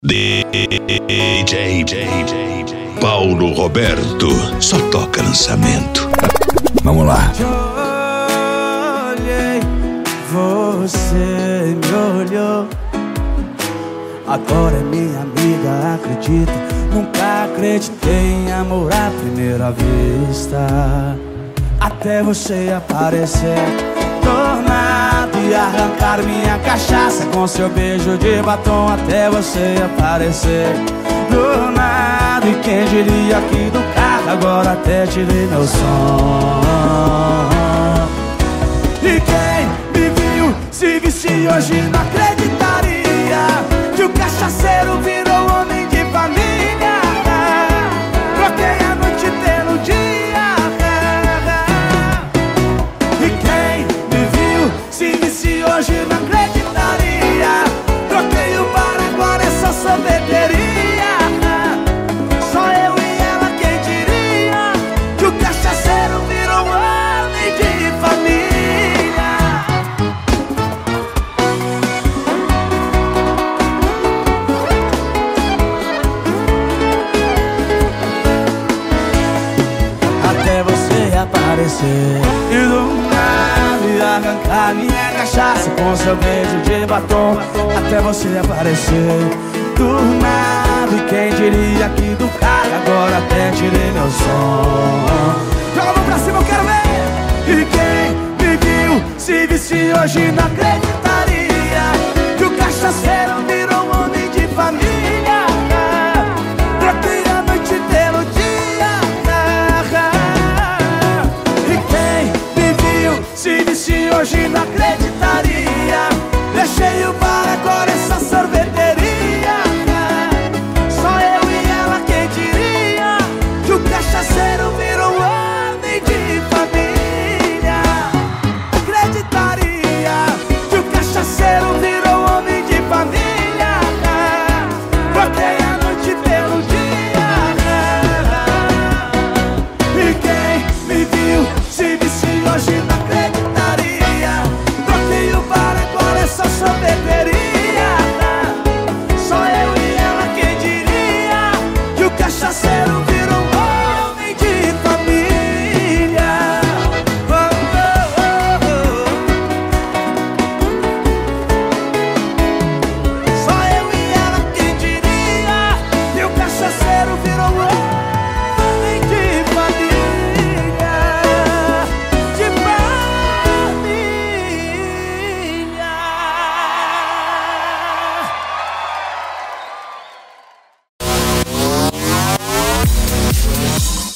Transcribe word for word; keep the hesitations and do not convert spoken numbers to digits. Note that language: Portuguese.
D J Paulo Roberto, só toca lançamento. Vamos lá. Te olhei, você me olhou. Agora é minha amiga, acredita. Nunca acreditei em amor à primeira vista, até você aparecer do nada e arrancar minha cachaça com seu beijo de batom. Até você aparecer do nada, e quem diria que do carro agora até tirei meu som. E quem me viu se visse hoje não acreditaria que o cachaceiro virou homem de família. Troquei a noite pelo dia. E quem me viu se visse hoje não acreditaria. Troquei o bar, agora é só sorveteria. Só eu e ela, quem diria que o cachaceiro virou homem de família. Até você aparecer e do nada arrancar minha cachaça com seu beijo de batom. Até você aparecer do nada, e quem diria que do carro agora até tirei meu som. Joga a mão pra cima, eu quero ver. E quem me viu se visse hoje não acreditaria que o cachaceiro virou homem de família. Troquei a noite pelo dia. E quem me viu se visse hoje não acreditaria. Deixei o bar, agora é só sorveteria. Só eu e ela, quem diria que o cachaceiro virou homem de família. Acreditaria que o cachaceiro virou homem de família. Troquei a noite pelo dia. E quem me viu se visse hoje não acreditaria. Troquei o bar, agora é só sorveteria. Só eu e ela, quem diria que o cachaceiro virou homem de família. Oh, oh, oh, oh. Só eu e ela, quem diria que o cachaceiro virou homem de família. De família.